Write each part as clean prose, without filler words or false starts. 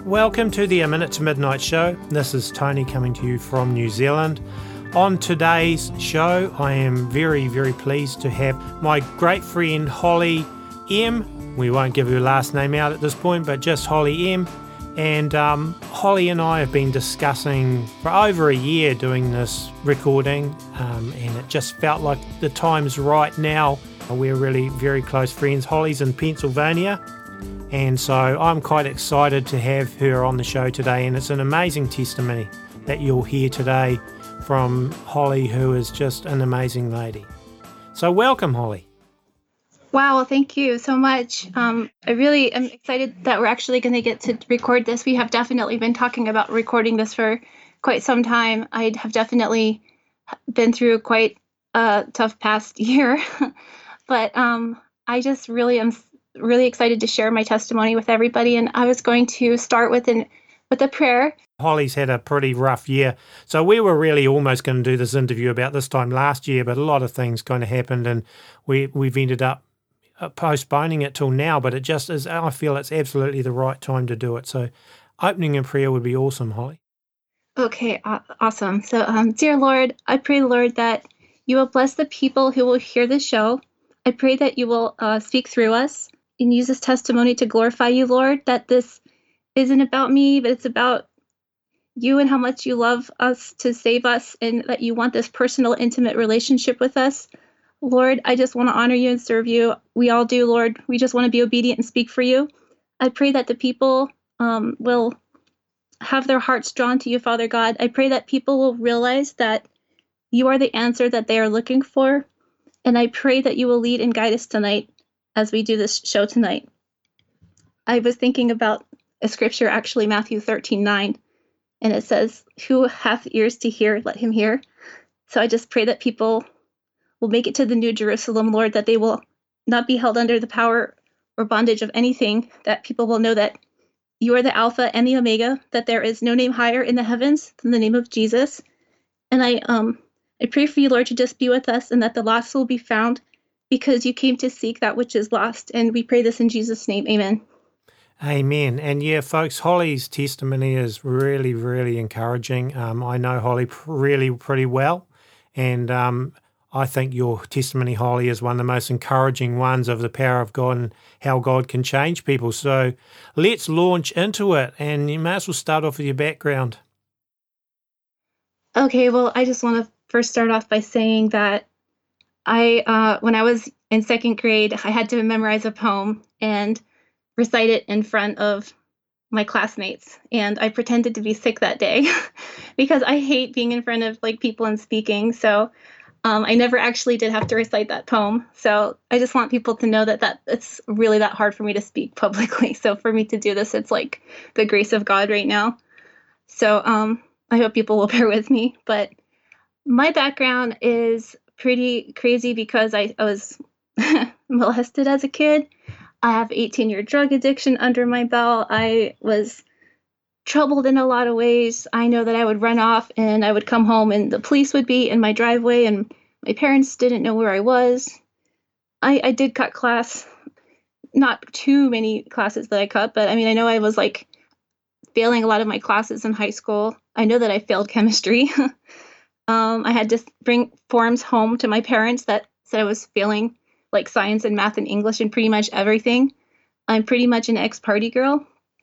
Welcome to the A Minute to Midnight show. This is Tony coming to you from New Zealand. On today's show, I am very, very pleased to have my great friend Holly M. We won't give her last name out at this point, but just Holly M. And Holly and I have been discussing for over a year doing this recording, and it just felt like the time's right now. We're really very close friends. Holly's in Pennsylvania, and so I'm quite excited to have her on the show today, and it's an amazing testimony that you'll hear today from Holly, who is just an amazing lady. So welcome, Holly. Wow, well, thank you so much. I really am excited that we're actually going to get to record this. We have definitely been talking about recording this for quite some time. I have definitely been through quite a tough past year, but I just really am really excited to share my testimony with everybody. And I was going to start with a prayer. Holly's had a pretty rough year. So we were really almost going to do this interview about this time last year, but a lot of things kind of happened and we've ended up postponing it till now, but it just is, I feel it's absolutely the right time to do it. So opening in prayer would be awesome, Holly. Okay, awesome. So, dear Lord, I pray, Lord, that you will bless the people who will hear the show. I pray that you will speak through us and use this testimony to glorify you, Lord, that this isn't about me, but it's about you and how much you love us to save us, and that you want this personal, intimate relationship with us. Lord, I just want to honor you and serve you. We all do, Lord. We just want to be obedient and speak for you. I pray that the people will have their hearts drawn to you, Father God. I pray that people will realize that you are the answer that they are looking for. And I pray that you will lead and guide us tonight as we do this show tonight. I was thinking about a scripture, actually, Matthew 13:9, and it says, "Who hath ears to hear, let him hear." So I just pray that people will make it to the New Jerusalem, Lord, that they will not be held under the power or bondage of anything, that people will know that you are the Alpha and the Omega, that there is no name higher in the heavens than the name of Jesus. And I pray for you, Lord, to just be with us, and that the lost will be found, because you came to seek that which is lost. And we pray this in Jesus' name. Amen. Amen. And yeah, folks, Holly's testimony is really, really encouraging. I know Holly really pretty well, and I think your testimony, Holly, is one of the most encouraging ones of the power of God and how God can change people. So let's launch into it, and you may as well start off with your background. Okay, well, I just want to first start off by saying that when I was in second grade, I had to memorize a poem and recite it in front of my classmates, and I pretended to be sick that day because I hate being in front of people and speaking. So I never actually did have to recite that poem. So I just want people to know that it's really that hard for me to speak publicly. So for me to do this, it's like the grace of God right now. So I hope people will bear with me. But my background is pretty crazy because I was molested as a kid. I have 18-year drug addiction under my belt. I was troubled in a lot of ways. I know that I would run off and I would come home and the police would be in my driveway and my parents didn't know where I was. I did cut class, not too many classes that I cut, but I mean, I know I was failing a lot of my classes in high school. I know that I failed chemistry. I had to bring forms home to my parents that said I was failing science and math and English and pretty much everything. I'm pretty much an ex-party girl.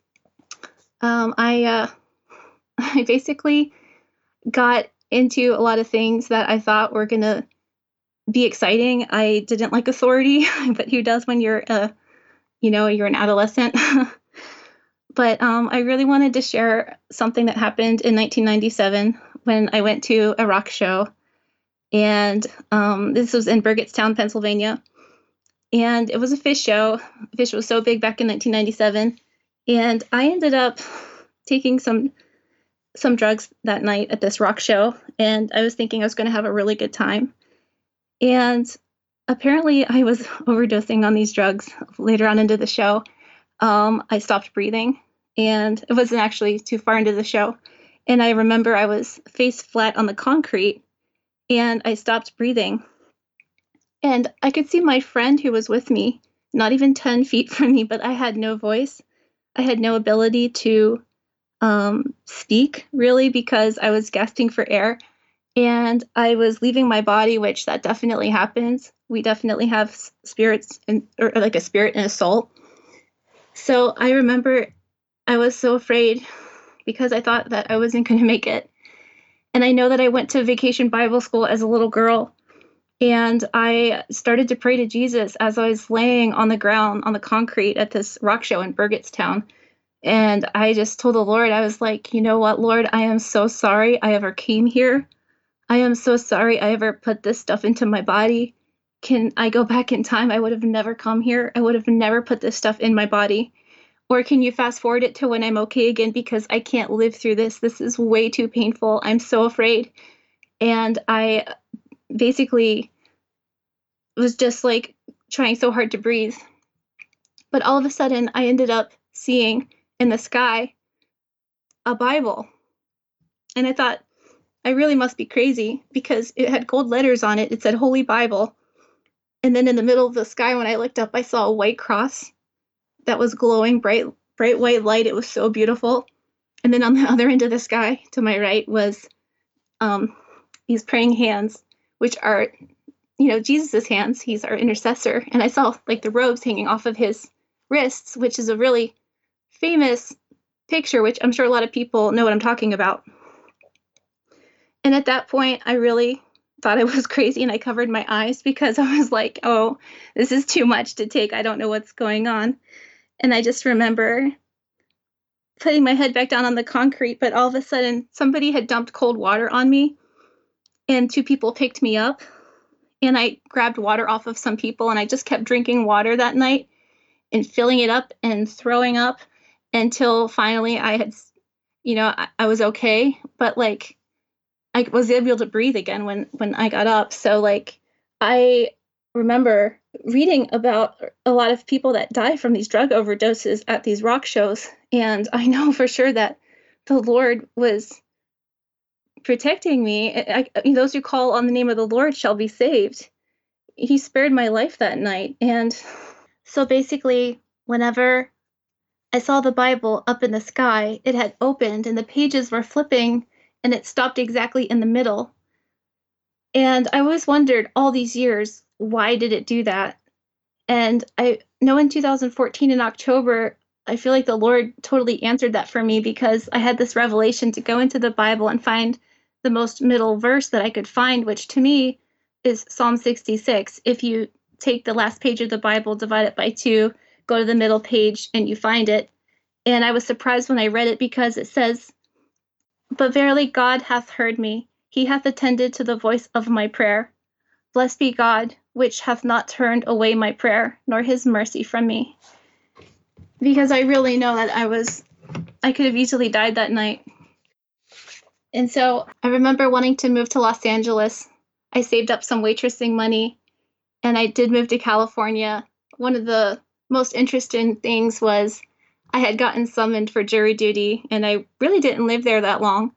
I basically got into a lot of things that I thought were going to be exciting. I didn't like authority, but who does when you're you're an adolescent? But I really wanted to share something that happened in 1997 when I went to a rock show. And this was in Burgettstown, Pennsylvania. And it was a Phish show. Phish was so big back in 1997. And I ended up taking some drugs that night at this rock show. And I was thinking I was going to have a really good time. And apparently I was overdosing on these drugs later on into the show. I stopped breathing, and it wasn't actually too far into the show. And I remember I was face flat on the concrete, and I stopped breathing. And I could see my friend who was with me, not even 10 feet from me, but I had no voice. I had no ability to speak, really, because I was gasping for air. And I was leaving my body, which that definitely happens. We definitely have spirits, or like a spirit and a soul. So I remember I was so afraid because I thought that I wasn't going to make it. And I know that I went to vacation Bible school as a little girl. And I started to pray to Jesus as I was laying on the ground on the concrete at this rock show in Burgettstown. And I just told the Lord, I was like, you know what, Lord, I am so sorry I ever came here. I am so sorry I ever put this stuff into my body. Can I go back in time? I would have never come here. I would have never put this stuff in my body. Or can you fast forward it to when I'm okay again? Because I can't live through this. This is way too painful. I'm so afraid. And I basically was just like trying so hard to breathe. But all of a sudden, I ended up seeing in the sky a Bible. And I thought, I really must be crazy because it had gold letters on it. It said Holy Bible. And then in the middle of the sky, when I looked up, I saw a white cross that was glowing bright white light. It was so beautiful. And then on the other end of the sky to my right was these praying hands, which are, Jesus's hands. He's our intercessor. And I saw like the robes hanging off of his wrists, which is a really famous picture, which I'm sure a lot of people know what I'm talking about. And at that point, I really thought I was crazy and I covered my eyes because I was like, oh, this is too much to take. I don't know what's going on. And I just remember putting my head back down on the concrete, but all of a sudden somebody had dumped cold water on me and two people picked me up and I grabbed water off of some people and I just kept drinking water that night and filling it up and throwing up until finally I had, I was okay. But like, I was able to breathe again when I got up. So like, I remember reading about a lot of people that die from these drug overdoses at these rock shows. And I know for sure that the Lord was protecting me. Those who call on the name of the Lord shall be saved. He spared my life that night. And so basically, whenever I saw the Bible up in the sky, it had opened and the pages were flipping and it stopped exactly in the middle. And I always wondered all these years, why did it do that? And I know in 2014 in October, I feel like the Lord totally answered that for me because I had this revelation to go into the Bible and find the most middle verse that I could find, which to me is Psalm 66. If you take the last page of the Bible, divide it by 2, go to the middle page, and you find it. And I was surprised when I read it because it says, "But verily God hath heard me. He hath attended to the voice of my prayer. Blessed be God, which hath not turned away my prayer, nor his mercy from me." Because I really know that I could have easily died that night. And so I remember wanting to move to Los Angeles. I saved up some waitressing money, and I did move to California. One of the most interesting things was I had gotten summoned for jury duty, and I really didn't live there that long.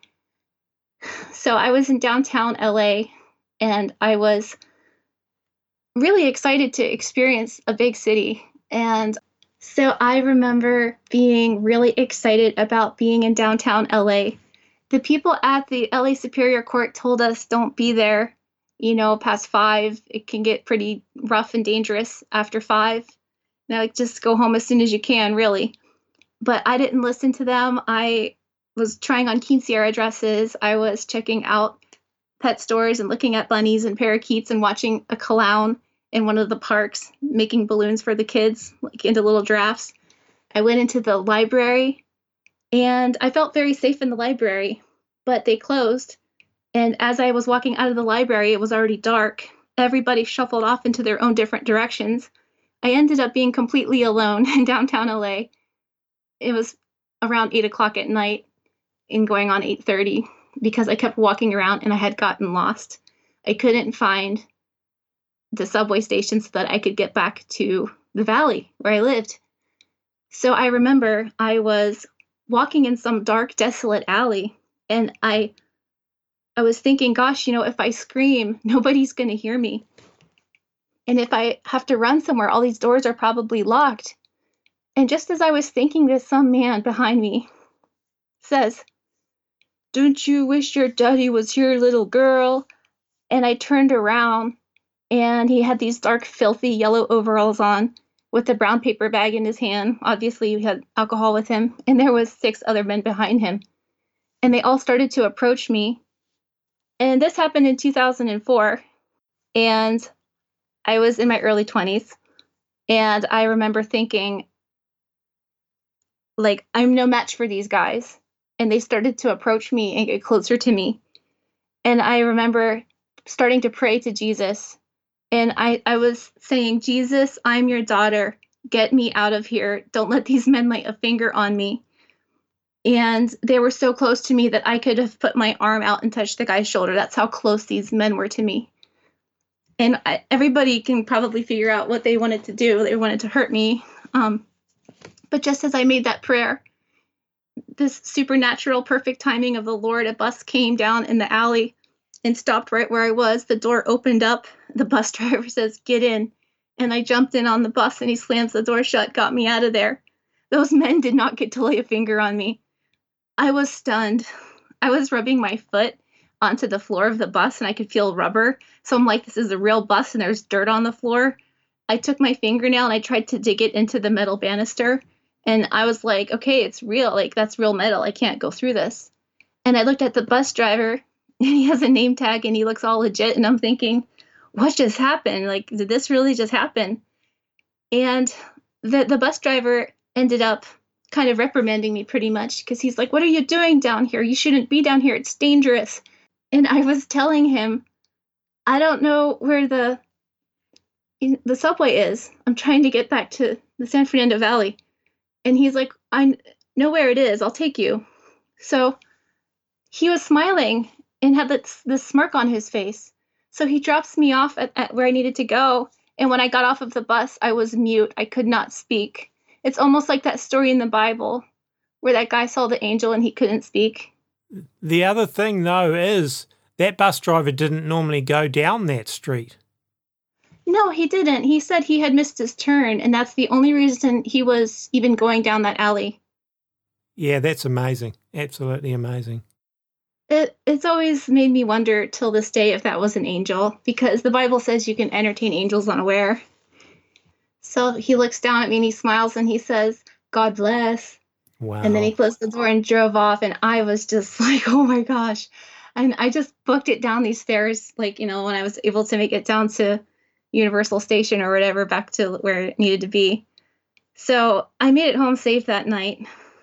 So I was in downtown LA, and I was really excited to experience a big city. And so I remember being really excited about being in downtown LA. The people at the LA Superior Court told us don't be there, past 5. It can get pretty rough and dangerous after 5. Now, just go home as soon as you can, really. But I didn't listen to them. I was trying on quinceañera dresses. I was checking out pet stores and looking at bunnies and parakeets and watching a clown in one of the parks making balloons for the kids, like into little giraffes. I went into the library and I felt very safe in the library, but they closed. And as I was walking out of the library, it was already dark. Everybody shuffled off into their own different directions. I ended up being completely alone in downtown LA. It was around 8 o'clock at night and going on 8:30 because I kept walking around and I had gotten lost. I couldn't find the subway station so that I could get back to the valley where I lived. So I remember I was walking in some dark, desolate alley, and I was thinking, gosh, if I scream, nobody's going to hear me. And if I have to run somewhere, all these doors are probably locked. And just as I was thinking this, some man behind me says, "Don't you wish your daddy was here, little girl?" And I turned around, and he had these dark, filthy yellow overalls on with a brown paper bag in his hand. Obviously, he had alcohol with him, and there was 6 other men behind him. And they all started to approach me. And this happened in 2004, and I was in my early 20s. And I remember thinking, like, I'm no match for these guys. And they started to approach me and get closer to me. And I remember starting to pray to Jesus. And I was saying, "Jesus, I'm your daughter. Get me out of here. Don't let these men lay a finger on me." And they were so close to me that I could have put my arm out and touched the guy's shoulder. That's how close these men were to me. And everybody can probably figure out what they wanted to do. They wanted to hurt me. But just as I made that prayer, this supernatural, perfect timing of the Lord, a bus came down in the alley and stopped right where I was. The door opened up. The bus driver says, "Get in." And I jumped in on the bus, and he slams the door shut, got me out of there. Those men did not get to lay a finger on me. I was stunned. I was rubbing my foot onto the floor of the bus, and I could feel rubber. So I'm like, this is a real bus, and there's dirt on the floor. I took my fingernail, and I tried to dig it into the metal banister. And I was like, okay, it's real. Like, that's real metal. I can't go through this. And I looked at the bus driver, and he has a name tag, and he looks all legit. And I'm thinking, what just happened? Like, did this really just happen? And the bus driver ended up kind of reprimanding me pretty much, because he's like, "What are you doing down here? You shouldn't be down here. It's dangerous." And I was telling him, "I don't know where the subway is. I'm trying to get back to the San Fernando Valley." And he's like, "I know where it is. I'll take you." So he was smiling and had this smirk on his face. So he drops me off at where I needed to go. And when I got off of the bus, I was mute. I could not speak. It's almost like that story in the Bible where that guy saw the angel and he couldn't speak. The other thing, though, is that bus driver didn't normally go down that street. No, he didn't. He said he had missed his turn, and that's the only reason he was even going down that alley. Yeah, that's amazing. Absolutely amazing. It's always made me wonder till this day if that was an angel, because the Bible says you can entertain angels unaware. So he looks down at me and he smiles and he says, "God bless." Wow. And then he closed the door and drove off, and I was just like, oh my gosh. And I just booked it down these stairs, like, when I was able to make it down to Universal Station or whatever, back to where it needed to be. So I made it home safe that night.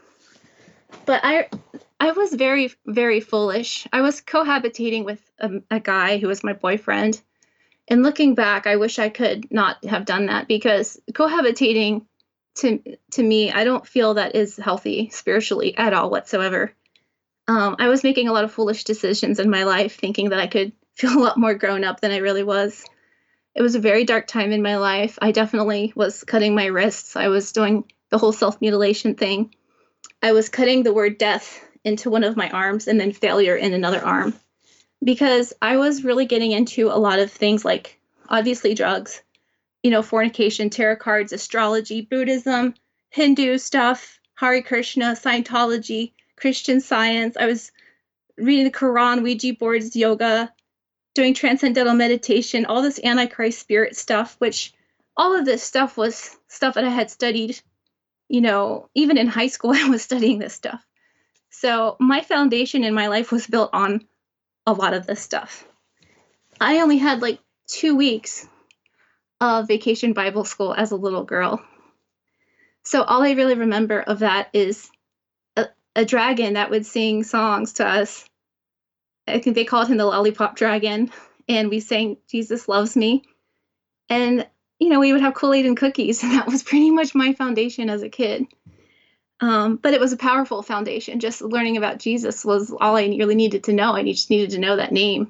But I was very, very foolish. I was cohabitating with a guy who was my boyfriend. And looking back, I wish I could not have done that, because cohabitating to me, I don't feel that is healthy spiritually at all whatsoever. I was making a lot of foolish decisions in my life, thinking that I could feel a lot more grown up than I really was. It was a very dark time in my life. I definitely was cutting my wrists. I was doing the whole self-mutilation thing. I was cutting the word death into one of my arms and then failure in another arm, because I was really getting into a lot of things, like obviously drugs, fornication, tarot cards, astrology, Buddhism, Hindu stuff, Hare Krishna, Scientology, Christian Science. I was reading the Quran, Ouija boards, yoga, doing transcendental meditation, all this Antichrist spirit stuff, which all of this stuff was stuff that I had studied, even in high school, I was studying this stuff. So my foundation in my life was built on a lot of this stuff. I only had like 2 weeks of vacation Bible school as a little girl. So all I really remember of that is a dragon that would sing songs to us. I think they called him the Lollipop Dragon. And we sang "Jesus Loves Me." And, we would have Kool-Aid and cookies. And that was pretty much my foundation as a kid. But it was a powerful foundation. Just learning about Jesus was all I really needed to know. I just needed to know that name.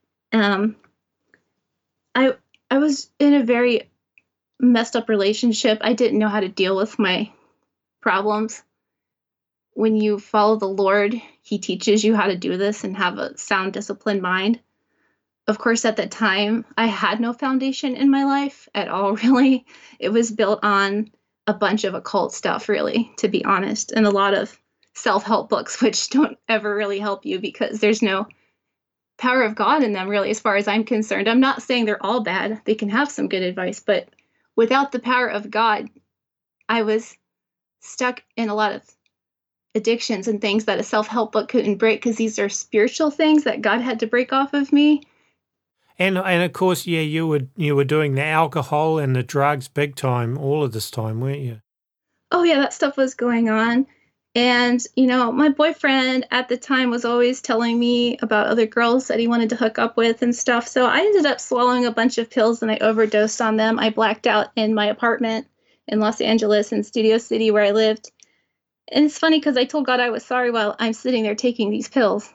I was in a very messed up relationship. I didn't know how to deal with my problems. When you follow the Lord, he teaches you how to do this and have a sound, disciplined mind. Of course, at that time, I had no foundation in my life at all, really. It was built on a bunch of occult stuff, really, to be honest, and a lot of self-help books, which don't ever really help you because there's no power of God in them, really, as far as I'm concerned. I'm not saying they're all bad. They can have some good advice, but without the power of God, I was stuck in a lot of addictions and things that a self-help book couldn't break, because these are spiritual things that God had to break off of me. And of course, yeah, you were doing the alcohol and the drugs big time all of this time, weren't you? Oh yeah, that stuff was going on. And, you know, my boyfriend at the time was always telling me about other girls that he wanted to hook up with and stuff. So I ended up swallowing a bunch of pills and I overdosed on them. I blacked out in my apartment in Los Angeles in Studio City where I lived. And it's funny because I told God I was sorry while I'm sitting there taking these pills.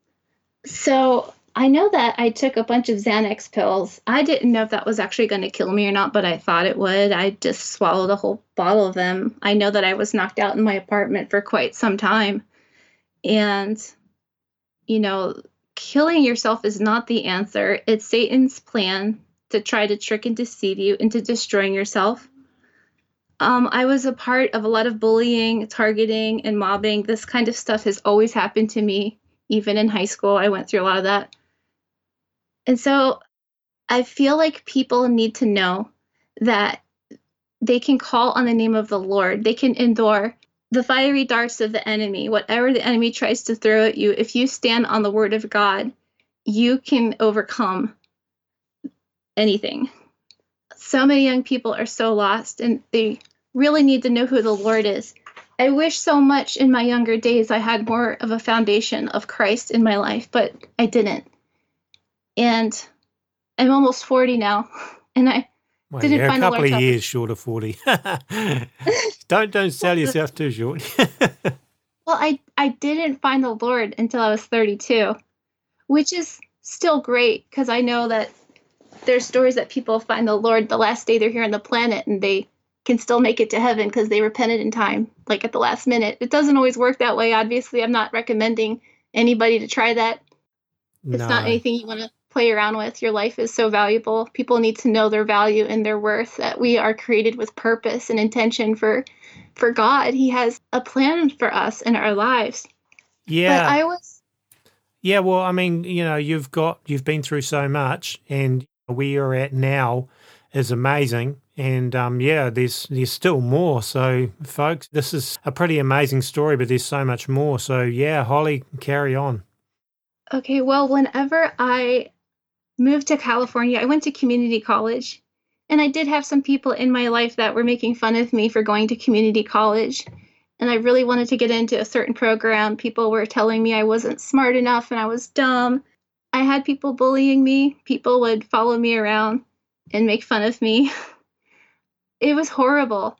So I know that I took a bunch of Xanax pills. I didn't know if that was actually going to kill me or not, but I thought it would. I just swallowed a whole bottle of them. I know that I was knocked out in my apartment for quite some time. And, you know, killing yourself is not the answer. It's Satan's plan to try to trick and deceive you into destroying yourself. I was a part of a lot of bullying, targeting, and mobbing. This kind of stuff has always happened to me. Even in high school, I went through a lot of that. And so I feel like people need to know that they can call on the name of the Lord. They can endure the fiery darts of the enemy, whatever the enemy tries to throw at you. If you stand on the word of God, you can overcome anything. So many young people are so lost, and they really need to know who the Lord is. I wish so much in my younger days I had more of a foundation of Christ in my life, but I didn't. And I'm almost 40 now, and I didn't find a couple the of years short of 40. Don't sell yourself too short. Well, I didn't find the Lord until I was 32, which is still great because I know that there's stories that people find the Lord the last day they're here on the planet, and they can still make it to heaven because they repented in time, like at the last minute. It doesn't always work that way. Obviously, I'm not recommending anybody to try that. It's not anything you want to play around with. Your life is so valuable. People need to know their value and their worth, that we are created with purpose and intention for God. He has a plan for us in our lives. Yeah. Yeah, well, I mean, you know, you've been through so much, and where you're at now is amazing. And there's still more. So, folks, this is a pretty amazing story, but there's so much more. So, yeah, Holly, carry on. Okay, well, whenever I moved to California, I went to community college. And I did have some people in my life that were making fun of me for going to community college. And I really wanted to get into a certain program. People were telling me I wasn't smart enough and I was dumb. I had people bullying me. People would follow me around and make fun of me. It was horrible.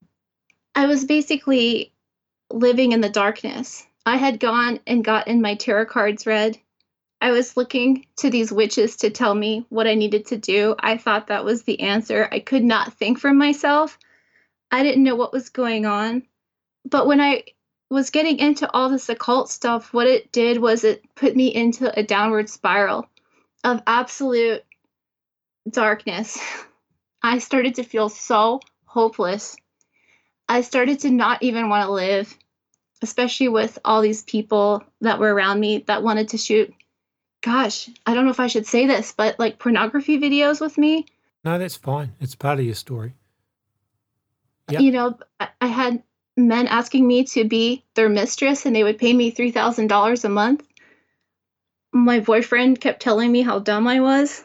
I was basically living in the darkness. I had gone and gotten my tarot cards read. I was looking to these witches to tell me what I needed to do. I thought that was the answer. I could not think for myself. I didn't know what was going on. But when I was getting into all this occult stuff, what it did was it put me into a downward spiral of absolute darkness. I started to feel so hopeless. I started to not even want to live, especially with all these people that were around me that wanted to shoot, gosh, I don't know if I should say this, but like pornography videos with me. No, that's fine. It's part of your story. Yep. You know, I had men asking me to be their mistress, and they would pay me $3,000 a month. My boyfriend kept telling me how dumb I was.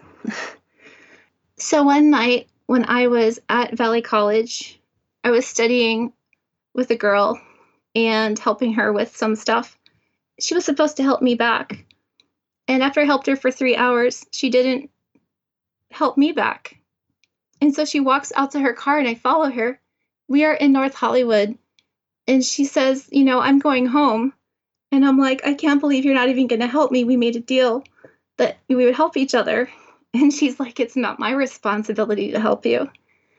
So one night when I was at Valley College, I was studying with a girl and helping her with some stuff. She was supposed to help me back. And after I helped her for 3 hours, she didn't help me back. And so she walks out to her car and I follow her. We are in North Hollywood. And she says, you know, I'm going home. And I'm like, I can't believe you're not even going to help me. We made a deal that we would help each other. And she's like, it's not my responsibility to help you.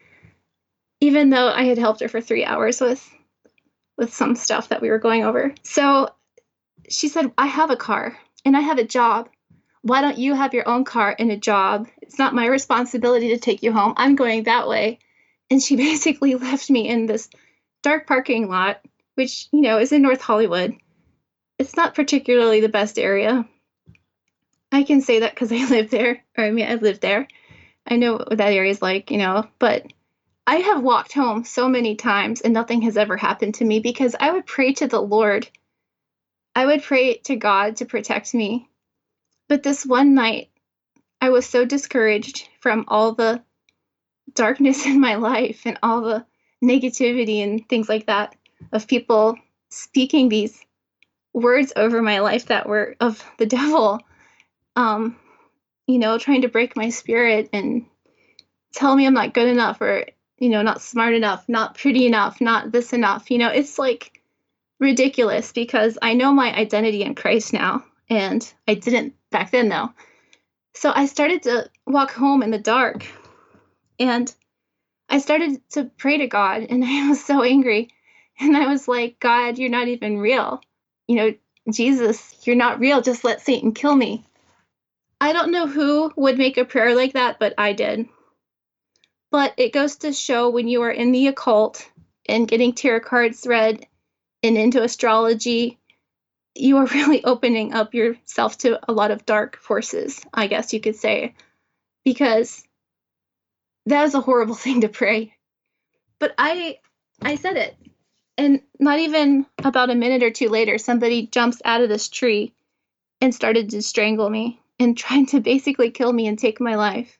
Even though I had helped her for 3 hours with some stuff that we were going over. So she said, I have a car and I have a job. Why don't you have your own car and a job? It's not my responsibility to take you home. I'm going that way. And she basically left me in this dark parking lot which, is in North Hollywood. It's not particularly the best area. I can say that because I live there. Or, I lived there. I know what that area is like, but I have walked home so many times and nothing has ever happened to me because I would pray to the Lord. I would pray to God to protect me. But this one night, I was so discouraged from all the darkness in my life and all the negativity and things like that of people speaking these words over my life that were of the devil, trying to break my spirit and tell me I'm not good enough or, not smart enough, not pretty enough, not this enough. It's like ridiculous because I know my identity in Christ now, and I didn't back then though. So I started to walk home in the dark, and I started to pray to God, and I was so angry. And I was like, God, you're not even real. Jesus, you're not real. Just let Satan kill me. I don't know who would make a prayer like that, but I did. But it goes to show when you are in the occult and getting tarot cards read and into astrology, you are really opening up yourself to a lot of dark forces, I guess you could say, because that is a horrible thing to pray. But I said it. And not even about a minute or two later, somebody jumps out of this tree and started to strangle me and trying to basically kill me and take my life.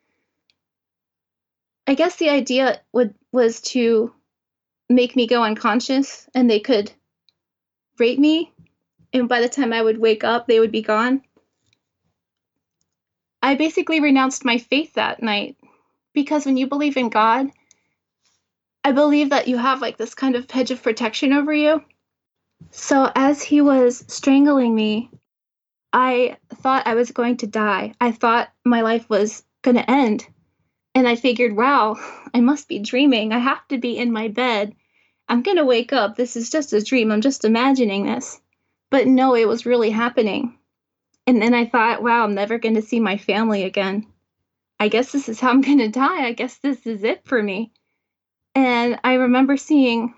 I guess the idea was to make me go unconscious and they could rape me. And by the time I would wake up, they would be gone. I basically renounced my faith that night because when you believe in God, I believe that you have like this kind of hedge of protection over you. So as he was strangling me, I thought I was going to die. I thought my life was going to end. And I figured, wow, I must be dreaming. I have to be in my bed. I'm going to wake up. This is just a dream. I'm just imagining this. But no, it was really happening. And then I thought, wow, I'm never going to see my family again. I guess this is how I'm going to die. I guess this is it for me. And I remember seeing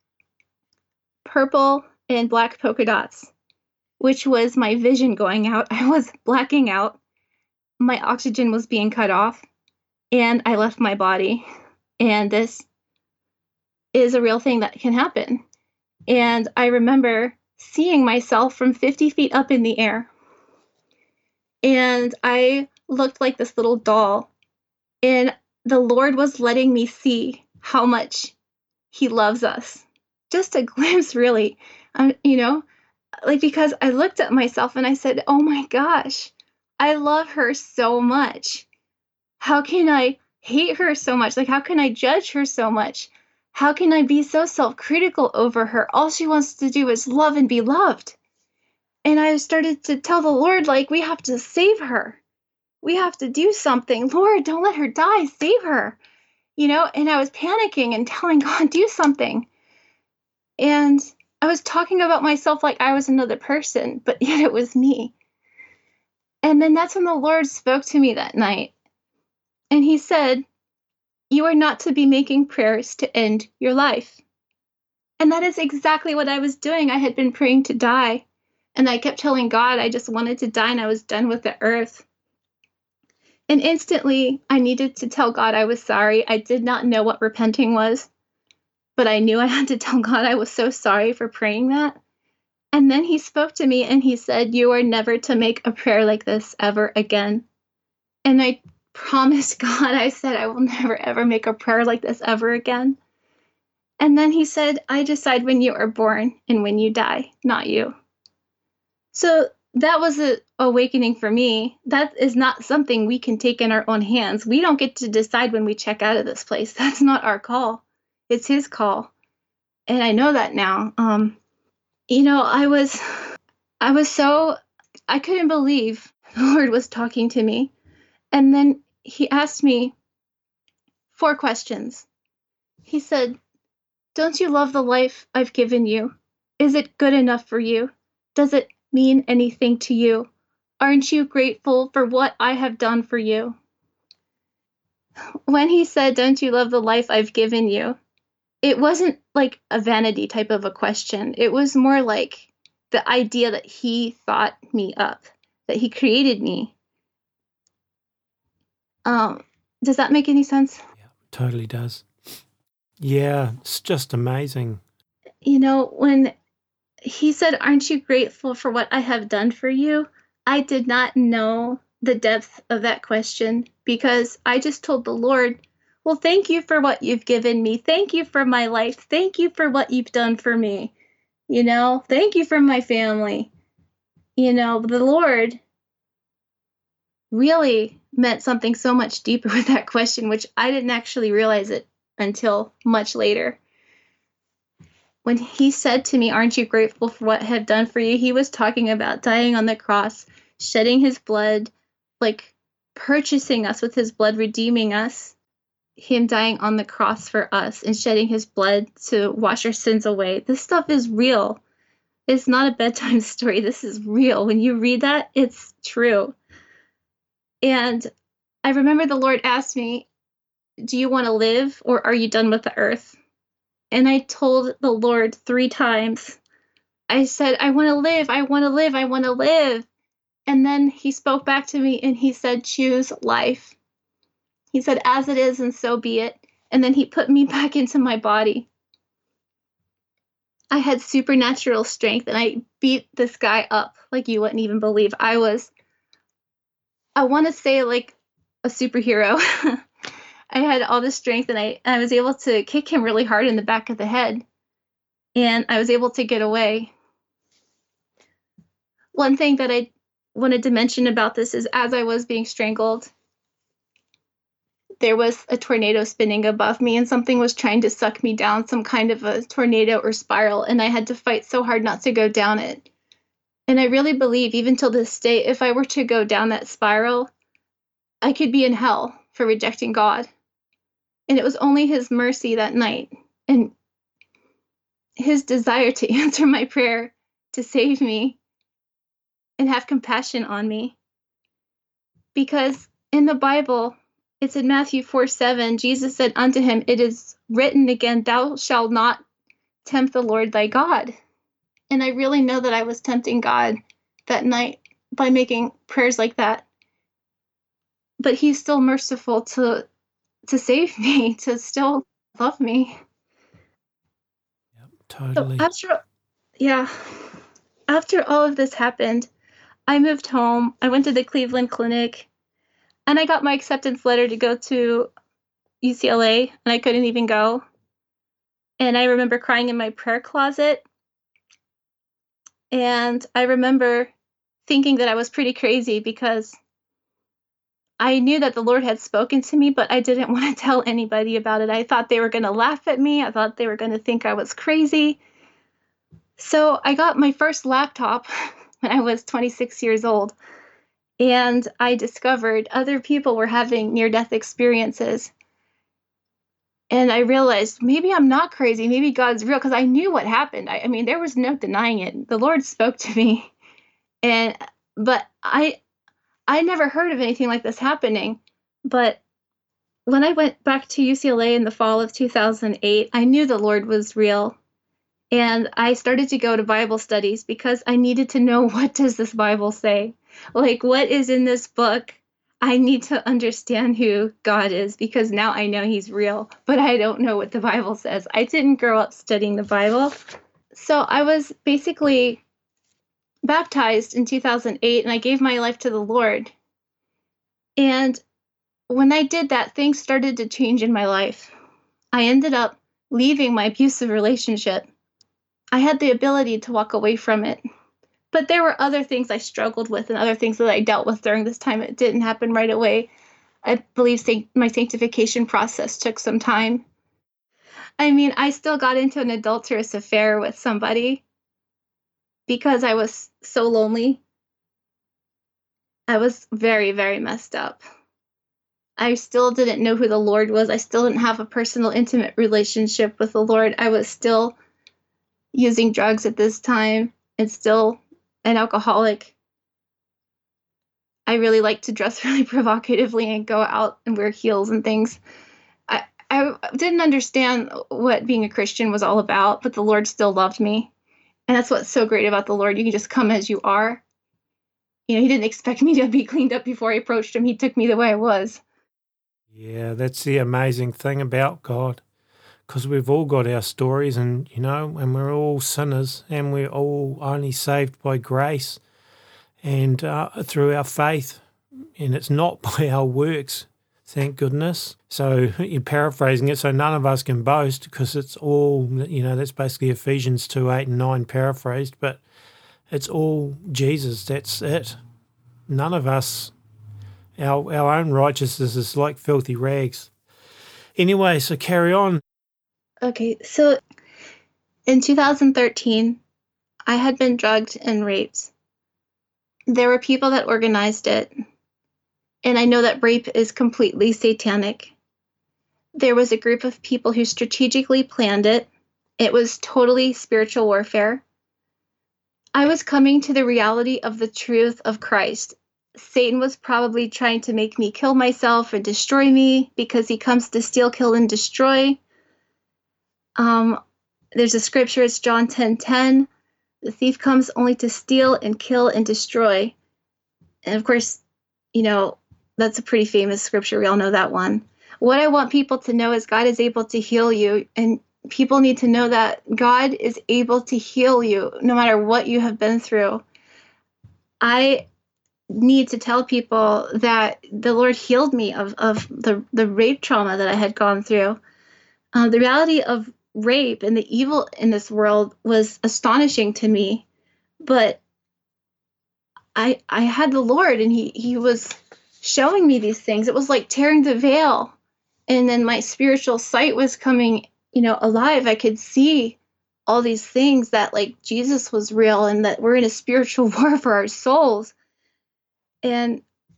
purple and black polka dots, which was my vision going out. I was blacking out. My oxygen was being cut off. And I left my body. And this is a real thing that can happen. And I remember seeing myself from 50 feet up in the air. And I looked like this little doll. And the Lord was letting me see how much he loves us. Just a glimpse, really. Because I looked at myself and I said, oh my gosh, I love her so much. How can I hate her so much? How can I judge her so much? How can I be so self-critical over her? All she wants to do is love and be loved. And I started to tell the Lord, we have to save her. We have to do something. Lord, don't let her die. Save her. And I was panicking and telling God, do something. And I was talking about myself like I was another person, but yet it was me. And then that's when the Lord spoke to me that night. And he said, you are not to be making prayers to end your life. And that is exactly what I was doing. I had been praying to die. And I kept telling God I just wanted to die and I was done with the earth. And instantly, I needed to tell God I was sorry. I did not know what repenting was. But I knew I had to tell God I was so sorry for praying that. And then he spoke to me and he said, you are never to make a prayer like this ever again. And I promised God, I said, I will never, ever make a prayer like this ever again. And then he said, I decide when you are born and when you die, not you. So that was an awakening for me. That is not something we can take in our own hands. We don't get to decide when we check out of this place. That's not our call. It's his call. And I know that now. I couldn't believe the Lord was talking to me. And then he asked me 4 questions. He said, don't you love the life I've given you? Is it good enough for you? Does it mean anything to you? Aren't you grateful for what I have done for you? When he said, don't you love the life I've given you? it wasn't like a vanity type of a question. It was more like the idea that he thought me up, that he created me. Does that make any sense? Yeah, totally does. Yeah, it's just amazing. You know, when he said, "Aren't you grateful for what I have done for you?" I did not know the depth of that question because I just told the Lord, "Well, thank you for what you've given me. Thank you for my life. Thank you for what you've done for me. Thank you for my family." The Lord really meant something so much deeper with that question, which I didn't actually realize it until much later. When he said to me, "Aren't you grateful for what I have done for you?" He was talking about dying on the cross, shedding his blood, like purchasing us with his blood, redeeming us, him dying on the cross for us and shedding his blood to wash our sins away. This stuff is real. It's not a bedtime story. This is real. When you read that, it's true. And I remember the Lord asked me, "Do you want to live or are you done with the earth?" And I told the Lord 3 times. I said, "I want to live. I want to live. I want to live." And then he spoke back to me and he said, "Choose life." He said, "As it is, and so be it." And then he put me back into my body. I had supernatural strength and I beat this guy up like you wouldn't even believe. I want to say like a superhero. I had all this strength and I was able to kick him really hard in the back of the head. And I was able to get away. One thing that I wanted to mention about this is as I was being strangled, there was a tornado spinning above me and something was trying to suck me down, some kind of a tornado or spiral, and I had to fight so hard not to go down it. And I really believe, even till this day, if I were to go down that spiral, I could be in hell for rejecting God. And it was only his mercy that night and his desire to answer my prayer to save me and have compassion on me. Because in the Bible, it's in Matthew 4:7, Jesus said unto him, "It is written again, thou shalt not tempt the Lord thy God." And I really know that I was tempting God that night by making prayers like that. But he's still merciful to save me, to still love me. Yep, totally. So after all of this happened, I moved home. I went to the Cleveland Clinic, and I got my acceptance letter to go to UCLA, and I couldn't even go. And I remember crying in my prayer closet. And I remember thinking that I was pretty crazy because I knew that the Lord had spoken to me, but I didn't want to tell anybody about it. I thought they were going to laugh at me. I thought they were going to think I was crazy. So I got my first laptop when I was 26 years old. And I discovered other people were having near-death experiences. And I realized maybe I'm not crazy. Maybe God's real because I knew what happened. I mean, there was no denying it. The Lord spoke to me. But I never heard of anything like this happening. But when I went back to UCLA in the fall of 2008, I knew the Lord was real. And I started to go to Bible studies because I needed to know, what does this Bible say? Like, what is in this book? I need to understand who God is because now I know he's real, but I don't know what the Bible says. I didn't grow up studying the Bible. So I was basically baptized in 2008 and I gave my life to the Lord. And when I did that, things started to change in my life. I ended up leaving my abusive relationship. I had the ability to walk away from it. But there were other things I struggled with and other things that I dealt with during this time. It didn't happen right away. I believe my sanctification process took some time. I mean, I still got into an adulterous affair with somebody because I was so lonely. I was very, very messed up. I still didn't know who the Lord was. I still didn't have a personal, intimate relationship with the Lord. I was still using drugs at this time and still an alcoholic. I really like to dress really provocatively and go out and wear heels and things. I I didn't understand what being a Christian was all about, but the Lord still loved me. And that's what's so great about the Lord. You can just come as you are. He didn't expect me to be cleaned up before I approached him. He took me the way I was. Yeah, that's the amazing thing about God, because we've all got our stories, and and we're all sinners, and we're all only saved by grace and through our faith, and it's not by our works, thank goodness. So you're paraphrasing it, so none of us can boast, because it's all, that's basically Ephesians 2:8 and 9 paraphrased, but it's all Jesus, that's it. None of us, our own righteousness is like filthy rags. Anyway, so carry on. Okay, so in 2013, I had been drugged and raped. There were people that organized it, and I know that rape is completely satanic. There was a group of people who strategically planned it. It was totally spiritual warfare. I was coming to the reality of the truth of Christ. Satan was probably trying to make me kill myself and destroy me, because he comes to steal, kill, and destroy. There's a scripture, it's John 10:10. The thief comes only to steal and kill and destroy. And of course, that's a pretty famous scripture. We all know that one. What I want people to know is God is able to heal you, and people need to know that God is able to heal you no matter what you have been through. I need to tell people that the Lord healed me of the rape trauma that I had gone through. The reality of rape and the evil in this world was astonishing to me, but I had the Lord, and he was showing me these things. It was like tearing the veil, and then my spiritual sight was coming, alive. I could see all these things, that like Jesus was real, and that we're in a spiritual war for our souls. And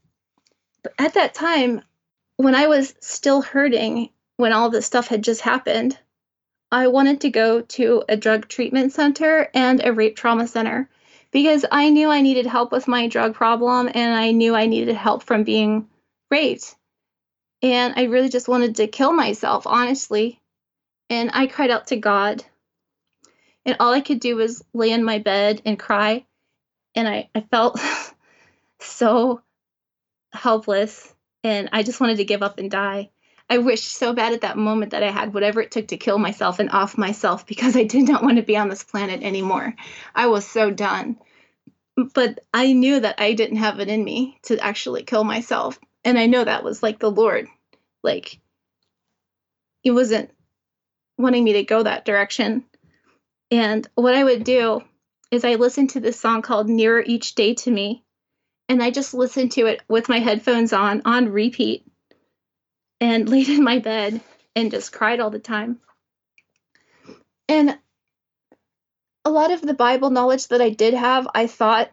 at that time, when I was still hurting, when all this stuff had just happened, I wanted to go to a drug treatment center and a rape trauma center, because I knew I needed help with my drug problem, and I knew I needed help from being raped. And I really just wanted to kill myself, honestly. And I cried out to God. And all I could do was lay in my bed and cry. And I felt so helpless, and I just wanted to give up and die. I wished so bad at that moment that I had whatever it took to kill myself and off myself, because I did not want to be on this planet anymore. I was so done. But I knew that I didn't have it in me to actually kill myself. And I know that was like the Lord. Like, he wasn't wanting me to go that direction. And what I would do is I listened to this song called Nearer Each Day to Me. And I just listened to it with my headphones on repeat, and laid in my bed and just cried all the time. And a lot of the Bible knowledge that I did have, I thought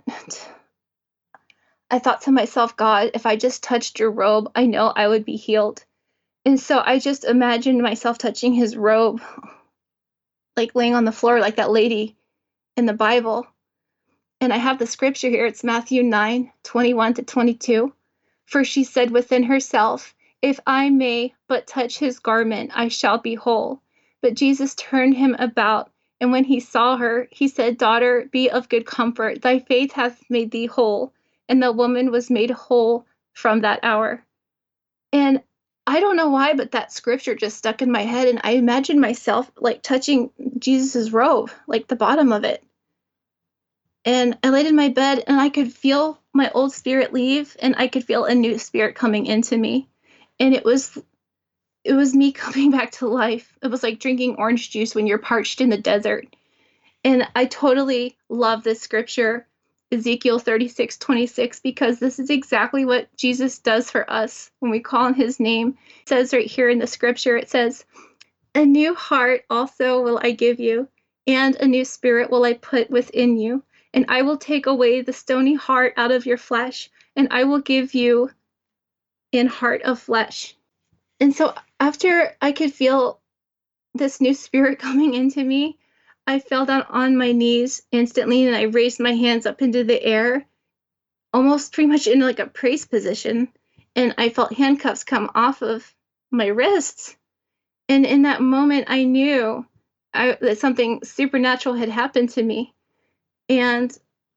to myself, God, if I just touched your robe, I know I would be healed. And so I just imagined myself touching his robe, like laying on the floor like that lady in the Bible. And I have the scripture here. It's Matthew 9:21-22. For she said within herself, if I may but touch his garment, I shall be whole. But Jesus turned him about, and when he saw her, he said, Daughter, be of good comfort. Thy faith hath made thee whole. And the woman was made whole from that hour. And I don't know why, but that scripture just stuck in my head, and I imagined myself like touching Jesus's robe, like the bottom of it. And I laid in my bed, and I could feel my old spirit leave, and I could feel a new spirit coming into me. And it was me coming back to life. It was like drinking orange juice when you're parched in the desert. And I totally love this scripture, Ezekiel 36:26, because this is exactly what Jesus does for us when we call on his name. It says right here in the scripture, it says, a new heart also will I give you, and a new spirit will I put within you. And I will take away the stony heart out of your flesh, and I will give you an heart of flesh. And so after I could feel this new spirit coming into me, I fell down on my knees instantly, and I raised my hands up into the air, almost pretty much in like a praise position. And I felt handcuffs come off of my wrists. And in that moment, I knew that something supernatural had happened to me. And,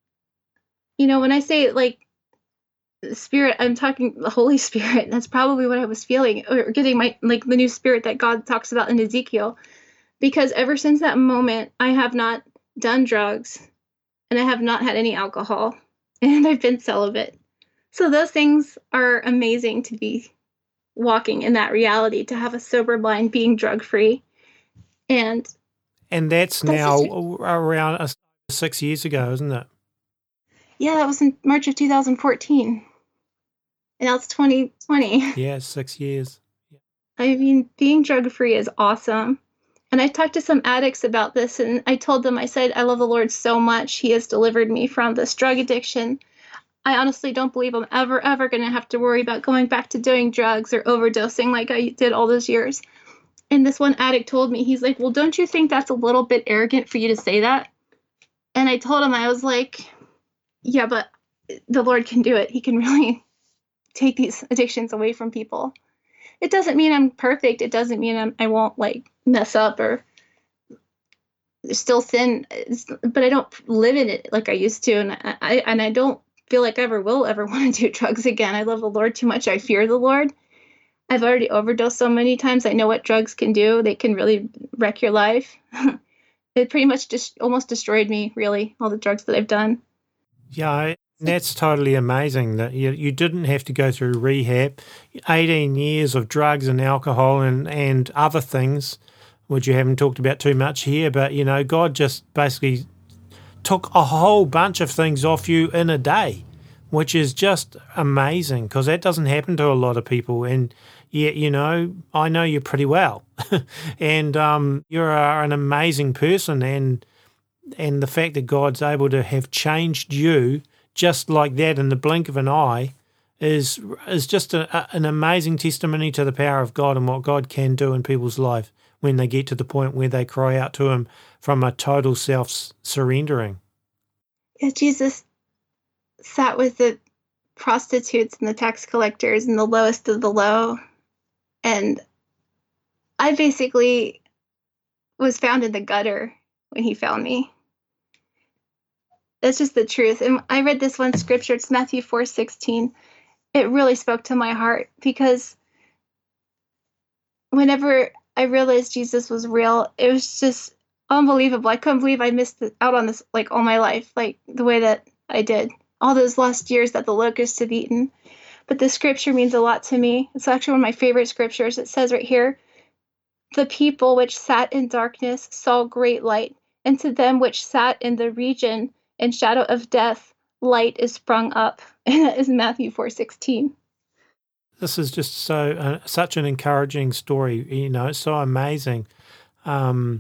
when I say like spirit, I'm talking the Holy Spirit. That's probably what I was feeling, or getting the new spirit that God talks about in Ezekiel. Because ever since that moment, I have not done drugs and I have not had any alcohol, and I've been celibate. So those things are amazing to be walking in that reality, to have a sober mind, being drug free. And that's now around 6 years ago, isn't it? Yeah, that was in March of 2014. And now it's 2020. Yeah, 6 years. I mean, being drug free is awesome. And I talked to some addicts about this, and I told them, I said, I love the Lord so much. He has delivered me from this drug addiction. I honestly don't believe I'm ever going to have to worry about going back to doing drugs or overdosing like I did all those years. And this one addict told me, he's like, well, don't you think that's a little bit arrogant for you to say that? And I told him, I was like, yeah, but the Lord can do it. He can really take these addictions away from people. It doesn't mean I'm perfect. It doesn't mean I won't mess up or still sin, but I don't live in it like I used to. And I don't feel like I ever will ever want to do drugs again. I love the Lord too much. I fear the Lord. I've already overdosed so many times. I know what drugs can do. They can really wreck your life. It pretty much just almost destroyed me, really, all the drugs that I've done. Yeah, that's totally amazing that you didn't have to go through rehab. 18 years of drugs and alcohol and other things, which you haven't talked about too much here, but, God just basically took a whole bunch of things off you in a day, which is just amazing because that doesn't happen to a lot of people. And yet, I know you pretty well. And you're an amazing person, and the fact that God's able to have changed you just like that in the blink of an eye is just an amazing testimony to the power of God and what God can do in people's life when they get to the point where they cry out to Him from a total self-surrendering. Yeah, Jesus sat with the prostitutes and the tax collectors and the lowest of the low. And I basically was found in the gutter when He found me. That's just the truth. And I read this one scripture, it's Matthew 4:16. It really spoke to my heart because whenever I realized Jesus was real, it was just unbelievable. I couldn't believe I missed out on this all my life, the way that I did. All those lost years that the locusts have eaten. But the scripture means a lot to me. It's actually one of my favorite scriptures. It says right here, the people which sat in darkness saw great light, and to them which sat in the region and shadow of death, light is sprung up. And that is Matthew 4:16. This is just such an encouraging story. It's so amazing. And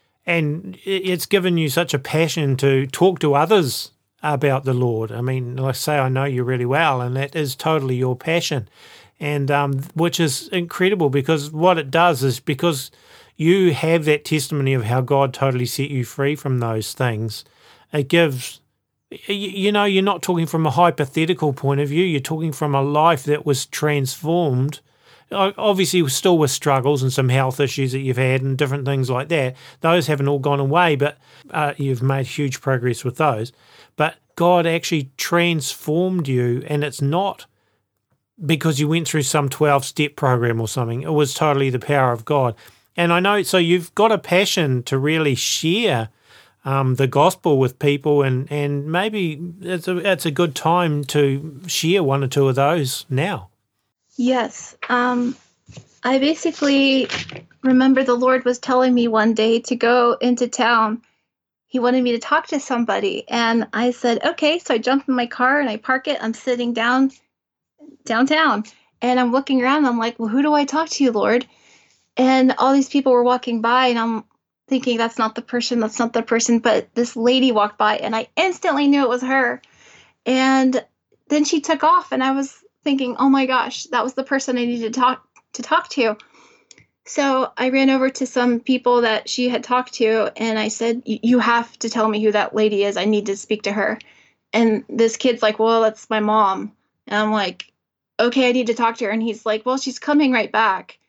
it's given you such a passion to talk to others about the Lord. I mean, like I say, I know you really well, and that is totally your passion. And which is incredible because what it does is because you have that testimony of how God totally set you free from those things, it gives, you're not talking from a hypothetical point of view, you're talking from a life that was transformed, obviously still with struggles and some health issues that you've had and different things like that. Those haven't all gone away, but you've made huge progress with those. But God actually transformed you, and it's not because you went through some 12-step program or something. It was totally the power of God. And I know, so you've got a passion to really share the gospel with people, and maybe it's a good time to share one or two of those now. Yes. I basically remember the Lord was telling me one day to go into town. He wanted me to talk to somebody, and I said, okay. So I jumped in my car and I park it. I'm sitting downtown, and I'm looking around. And I'm like, well, who do I talk to, Lord? And all these people were walking by, and I'm thinking, that's not the person. But this lady walked by, and I instantly knew it was her. And then she took off, and I was thinking, oh my gosh, that was the person I needed to talk to. So I ran over to some people that she had talked to, and I said, you have to tell me who that lady is. I need to speak to her. And this kid's like, well, that's my mom. And I'm like, okay, I need to talk to her. And he's like, well, she's coming right back.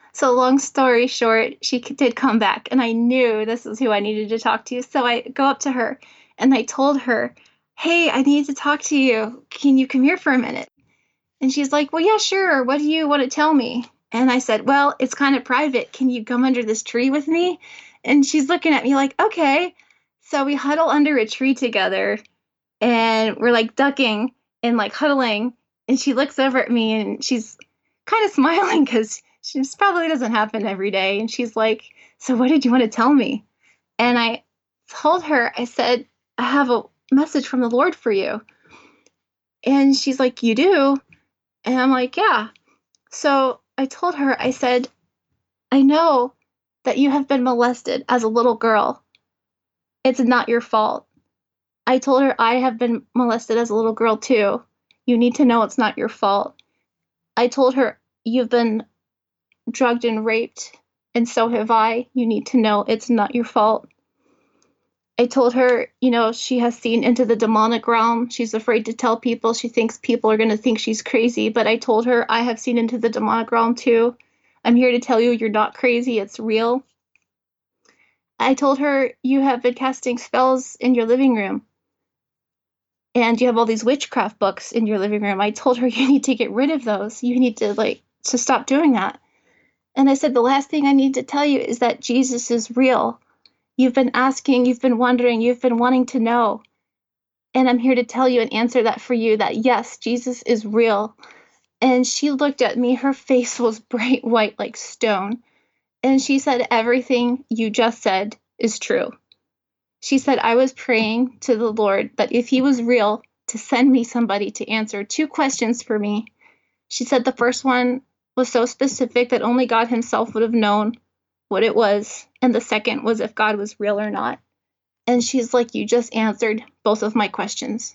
So long story short, she did come back, and I knew this is who I needed to talk to. So I go up to her, and I told her, "Hey, I need to talk to you. Can you come here for a minute?" And she's like, "Well, yeah, sure. What do you want to tell me?" And I said, "Well, it's kind of private. Can you come under this tree with me?" And she's looking at me like, "Okay." So we huddle under a tree together, and we're like ducking and like huddling. And she looks over at me, and she's kind of smiling because she probably doesn't happen every day. And she's like, "So what did you want to tell me?" And I told her, I said, "I have a message from the Lord for you." And she's like, "You do?" And I'm like, "Yeah." So I told her, I said, "I know that you have been molested as a little girl. It's not your fault." I told her, "I have been molested as a little girl too. You need to know it's not your fault." I told her, "You've been drugged and raped, and so have I. You need to know it's not your fault." I told her, she has seen into the demonic realm. She's afraid to tell people. She thinks people are going to think she's crazy. But I told her, I have seen into the demonic realm too. I'm here to tell you you're not crazy. It's real. I told her, you have been casting spells in your living room. And you have all these witchcraft books in your living room. I told her, you need to get rid of those. You need to stop doing that. And I said, the last thing I need to tell you is that Jesus is real. You've been asking, you've been wondering, you've been wanting to know. And I'm here to tell you and answer that for you, that yes, Jesus is real. And she looked at me, her face was bright white like stone. And she said, everything you just said is true. She said, I was praying to the Lord that if he was real, to send me somebody to answer 2 questions for me. She said the first one was so specific that only God himself would have known what it was. And the second was if God was real or not. And she's like, you just answered both of my questions.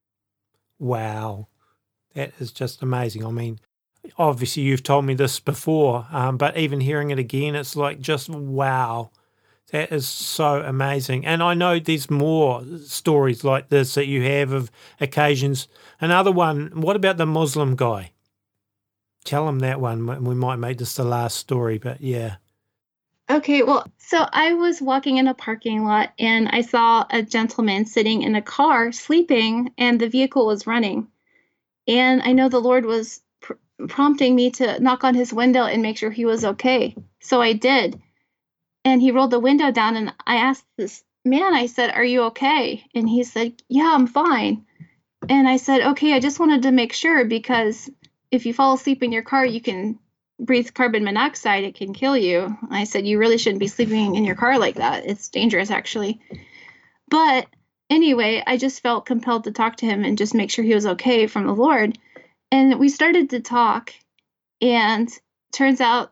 Wow. That is just amazing. I mean, obviously you've told me this before, but even hearing it again, it's like just wow. That is so amazing. And I know there's more stories like this that you have of occasions. Another one, what about the Muslim guy? Tell him that one. We might make this the last story, but yeah. Okay, well, so I was walking in a parking lot and I saw a gentleman sitting in a car sleeping and the vehicle was running. And I know the Lord was prompting me to knock on his window and make sure he was okay. So I did. And he rolled the window down and I asked this man, I said, "Are you okay?" And he said, "Yeah, I'm fine." And I said, "Okay, I just wanted to make sure because if you fall asleep in your car, you can breathe carbon monoxide. It can kill you." I said, "You really shouldn't be sleeping in your car like that. It's dangerous, actually." But anyway, I just felt compelled to talk to him and just make sure he was okay from the Lord. And we started to talk, and turns out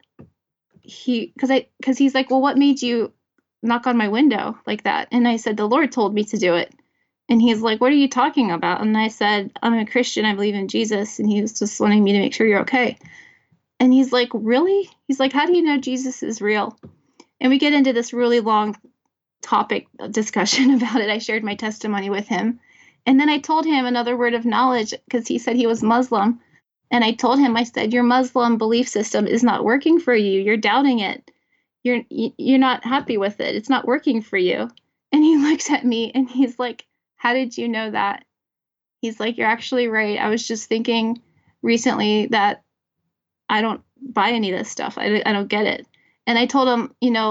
because he's like, "Well, what made you knock on my window like that?" And I said, "The Lord told me to do it." And he's like, "What are you talking about?" And I said, "I'm a Christian. I believe in Jesus." And he was just wanting me to make sure you're okay. And he's like, "Really?" He's like, "How do you know Jesus is real?" And we get into this really long topic discussion about it. I shared my testimony with him. And then I told him another word of knowledge because he said he was Muslim. And I told him, I said, your Muslim belief system is not working for you. You're doubting it. You're not happy with it. It's not working for you. And he looks at me and he's like, how did you know that? He's like, you're actually right. I was just thinking recently that I don't buy any of this stuff. I don't get it. And I told him,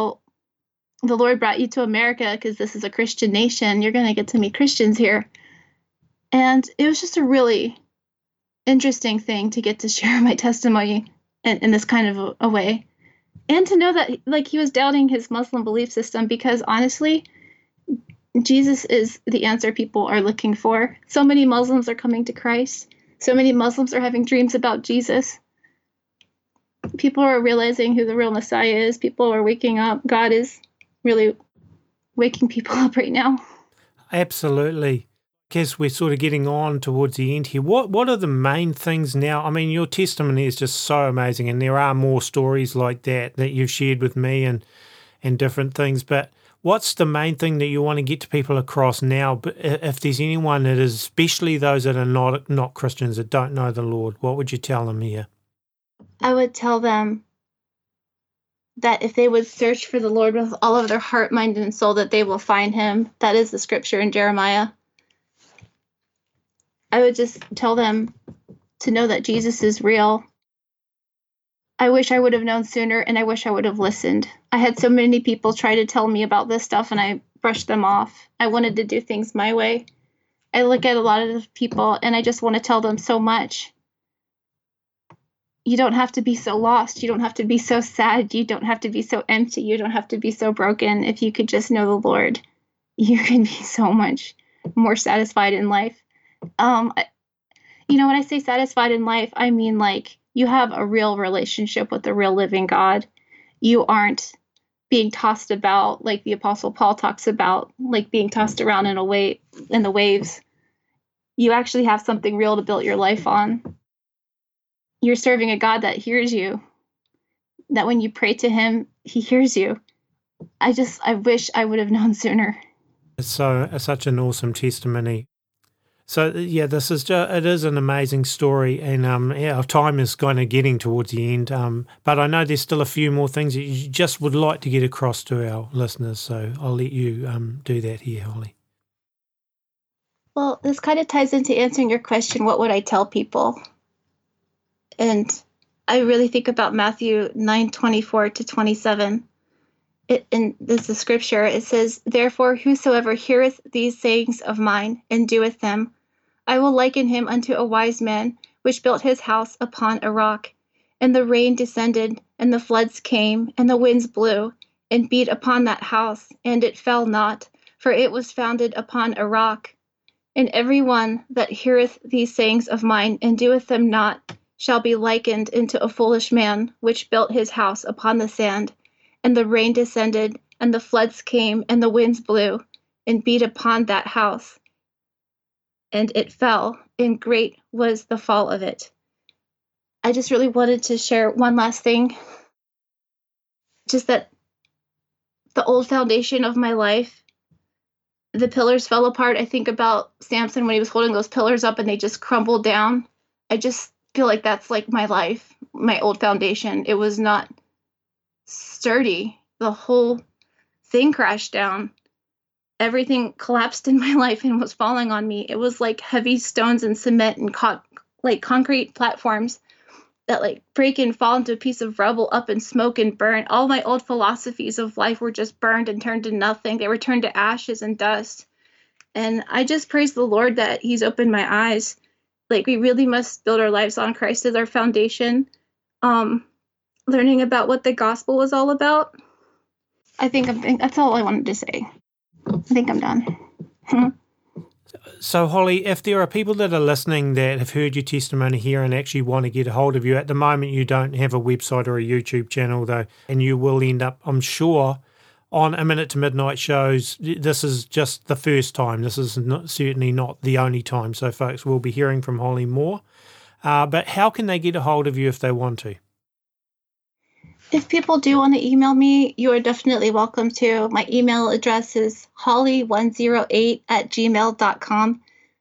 the Lord brought you to America because this is a Christian nation. You're going to get to meet Christians here. And it was just a really interesting thing to get to share my testimony in this kind of a way. And to know that he was doubting his Muslim belief system because honestly, Jesus is the answer people are looking for. So many Muslims are coming to Christ. So many Muslims are having dreams about Jesus. People are realizing who the real Messiah is. People are waking up. God is really waking people up right now. Absolutely. As we're sort of getting on towards the end here, what are the main things now? I mean, your testimony is just so amazing, and there are more stories like that you've shared with me and different things, but what's the main thing that you want to get to people across now? But if there's anyone that is, especially those that are not Christians, that don't know the Lord, what would you tell them here? I would tell them that if they would search for the Lord with all of their heart, mind, and soul, that they will find him. That is the scripture in Jeremiah. I would just tell them to know that Jesus is real. I wish I would have known sooner, and I wish I would have listened. I had so many people try to tell me about this stuff, and I brushed them off. I wanted to do things my way. I look at a lot of the people, and I just want to tell them so much. You don't have to be so lost. You don't have to be so sad. You don't have to be so empty. You don't have to be so broken. If you could just know the Lord, you can be so much more satisfied in life. When I say satisfied in life, I mean like you have a real relationship with the real living God. You aren't being tossed about like the Apostle Paul talks about, like being tossed around in the waves. You actually have something real to build your life on. You're serving a God that hears you, that when you pray to him, he hears you. I wish I would have known sooner. It's such an awesome testimony. So yeah, it is an amazing story, and our time is kind of getting towards the end. But I know there's still a few more things that you just would like to get across to our listeners. So I'll let you do that here, Holly. Well, this kind of ties into answering your question, what would I tell people? And I really think about Matthew 9:24-27. In this is scripture. It says, "Therefore, whosoever heareth these sayings of mine and doeth them, I will liken him unto a wise man, which built his house upon a rock. And the rain descended, and the floods came, and the winds blew, and beat upon that house, and it fell not, for it was founded upon a rock. And every one that heareth these sayings of mine and doeth them not shall be likened unto a foolish man, which built his house upon the sand. And the rain descended, and the floods came, and the winds blew, and beat upon that house. And it fell, and great was the fall of it." I just really wanted to share one last thing. Just that the old foundation of my life, the pillars fell apart. I think about Samson when he was holding those pillars up and they just crumbled down. I just feel like that's like my life, my old foundation. It was not sturdy. The whole thing crashed down. Everything collapsed in my life and was falling on me. It was like heavy stones and cement and like concrete platforms that like break and fall into a piece of rubble, up in smoke and burn. All my old philosophies of life were just burned and turned to nothing. They were turned to ashes and dust. And I just praise the Lord that he's opened my eyes. Like, we really must build our lives on Christ as our foundation. Learning about what the gospel was all about. I think that's all I wanted to say. I think I'm done. So, Holly, if there are people that are listening that have heard your testimony here and actually want to get a hold of you, at the moment you don't have a website or a YouTube channel, though, and you will end up, I'm sure, on A Minute to Midnight shows. This is just the first time. This is certainly not the only time. So, folks, we'll be hearing from Holly more. But how can they get a hold of you if they want to? If people do want to email me, you are definitely welcome to. My email address is holly108@gmail.com.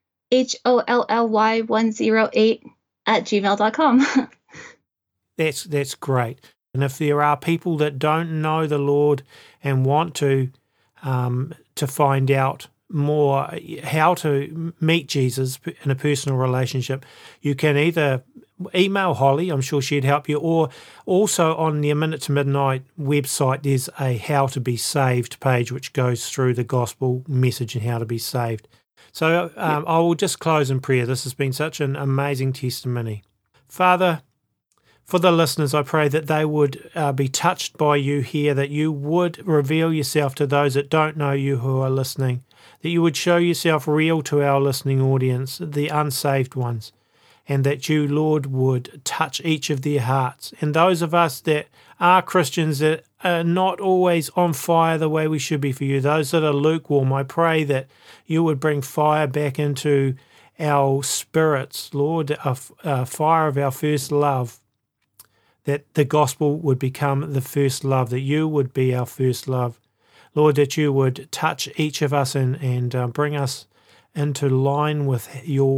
HOLLY108@gmail.com. That's great. And if there are people that don't know the Lord and want to find out more how to meet Jesus in a personal relationship, you can either email Holly, I'm sure she'd help you, or also on the A Minute to Midnight website there's a How to Be Saved page which goes through the gospel message and how to be saved. So I will just close in prayer. This has been such an amazing testimony. Father, for the listeners, I pray that they would be touched by you here, that you would reveal yourself to those that don't know you who are listening, that you would show yourself real to our listening audience, the unsaved ones, and that you, Lord, would touch each of their hearts. And those of us that are Christians that are not always on fire the way we should be for you, those that are lukewarm, I pray that you would bring fire back into our spirits, Lord, a fire of our first love, that the gospel would become the first love, that you would be our first love. Lord, that you would touch each of us and bring us into line with your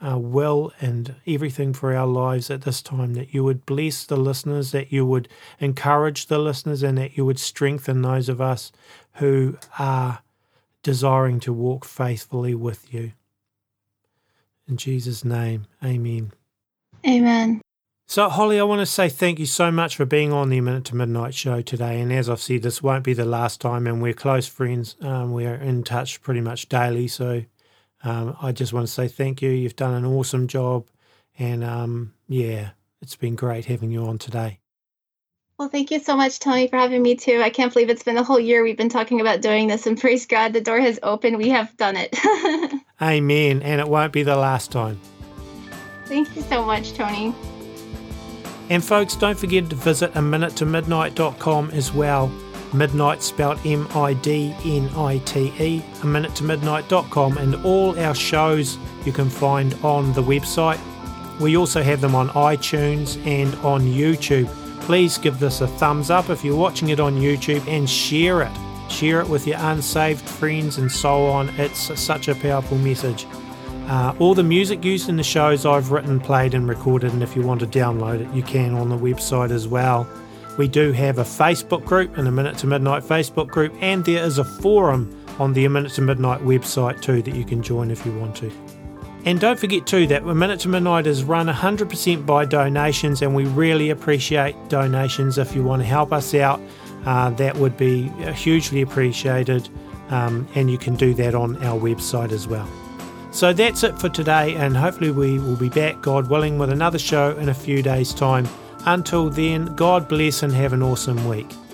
will and everything for our lives at this time, that you would bless the listeners, that you would encourage the listeners, and that you would strengthen those of us who are desiring to walk faithfully with you. In Jesus' name, amen. Amen. So, Holly, I want to say thank you so much for being on the Minute to Midnight show today. And as I've said, this won't be the last time, and we're close friends. We're in touch pretty much daily. So I just want to say thank you. You've done an awesome job. And it's been great having you on today. Well, thank you so much, Tony, for having me too. I can't believe it's been a whole year we've been talking about doing this, and praise God, the door has opened. We have done it. Amen. And it won't be the last time. Thank you so much, Tony. And folks, don't forget to visit aminutetomidnight.com as well. Midnight spelled MIDNITE, aminutetomidnight.com, and all our shows you can find on the website. We also have them on iTunes and on YouTube. Please give this a thumbs up if you're watching it on YouTube, and share it. Share it with your unsaved friends and so on. It's such a powerful message. All the music used in the shows I've written, played and recorded, and if you want to download it, you can on the website as well. We do have a Facebook group, and a Minute to Midnight Facebook group, and there is a forum on the A Minute to Midnight website too that you can join if you want to. And don't forget too that A Minute to Midnight is run 100% by donations, and we really appreciate donations. If you want to help us out, that would be hugely appreciated, and you can do that on our website as well. So that's it for today, and hopefully we will be back, God willing, with another show in a few days' time. Until then, God bless and have an awesome week.